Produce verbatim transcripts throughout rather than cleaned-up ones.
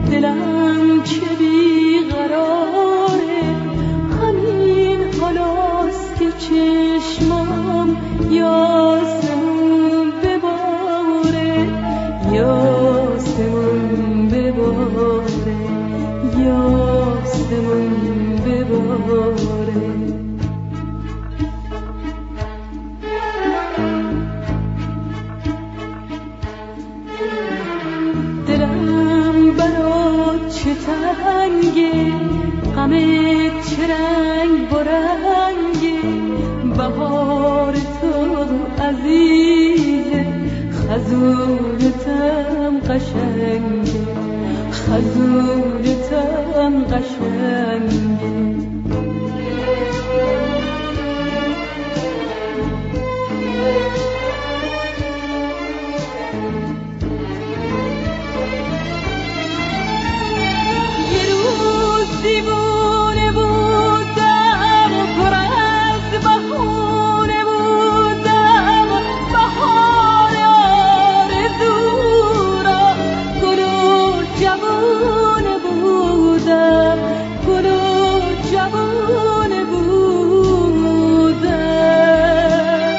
دلم چه بیقراره، همین حالاست که چشمام یاسمون بباره، یاسمون بباره، یاسمون بباره. دلم برات چه تنگه، غمت چه رنگ برنگه، بهار تو عزیزه، خزونتم قشنگه، خزونتم قشنگه. دیوونه بودم پر از بهونه بودم، بهار آرزو را گل و جوونه بودم، گل و جوونه بودم.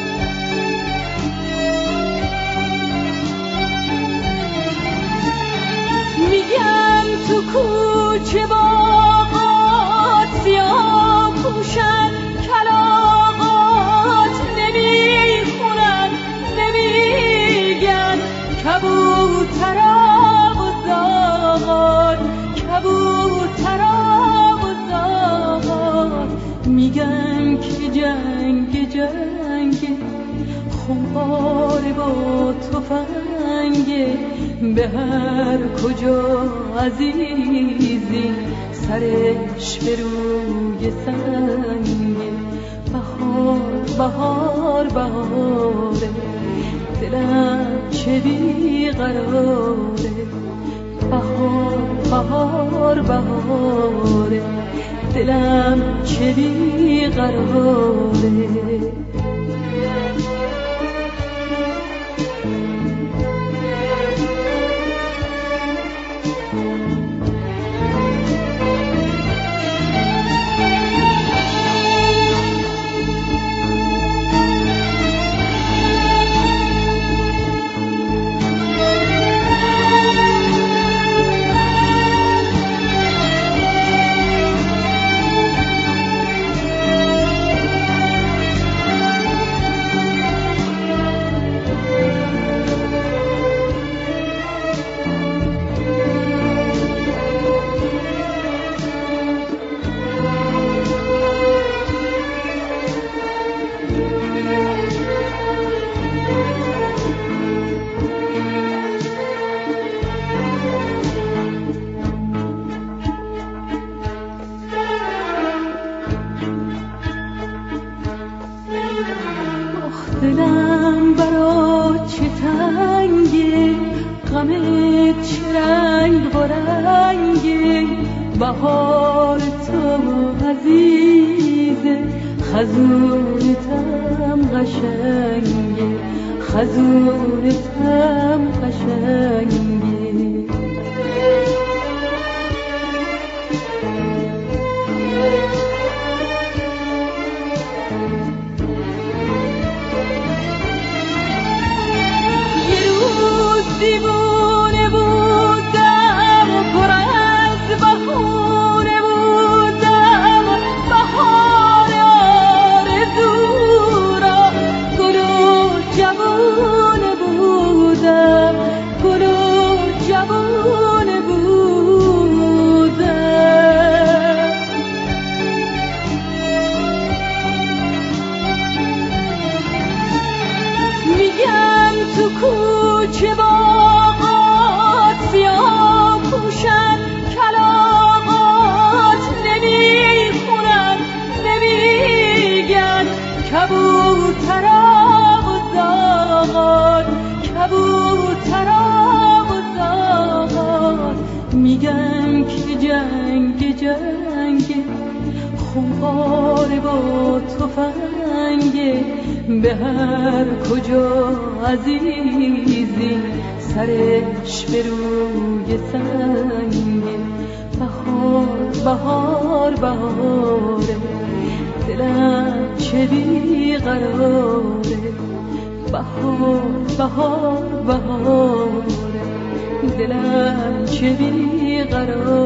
میگن تو کوچه باغات سیاه پوشن کلاغات، نمیخونن نمیگن کبوترا و زاغات، کبوترا و زاغات. میگن که جنگ جنگ خمار با تفنگه، به هر کجا عزیزی سرش به روی سنگه. بهار بهار بهاره، دلم چه بیقراره، بهار بهار بهاره، دلم چه بیقراره. دلم برات چه تنگه، غمت چه رنگ برنگه، بهار تو عزیزه، خزونتم قشنگه، خزونتم قشنگه. دیوونه بودم پر از بهونه بودم، بهار آرزو را گل و جوونه بودم، گل و جوونه بودم. میگن تو کوچه باغات سیاه پوشن کلاغات، نمیخونن نمیگن کبوترا و زاغات، کبوترا و زاغات. میگن که جنگ جنگ خمار با تفنگه، به هر کجا عزیزی سرش به روی سنگه. بهار بهار بهاره، دلم چه بیقراره. بهار بهار بهاره، دلم چه بیقراره.